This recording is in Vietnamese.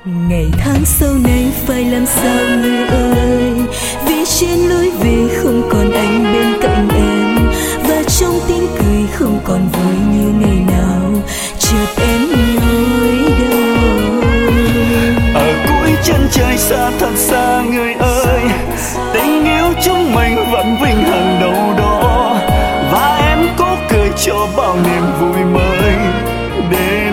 Ngày tháng sau này phải làm sao người ơi, vì trên lối về không còn anh bên cạnh em, và trong tiếng cười không còn vui như ngày nào. Chợt em nói đâu ở cuối chân trời xa thật xa người ơi, tình yêu chúng mình vẫn vĩnh hằng đâu đó, và em cố cười cho bao niềm vui mới đến.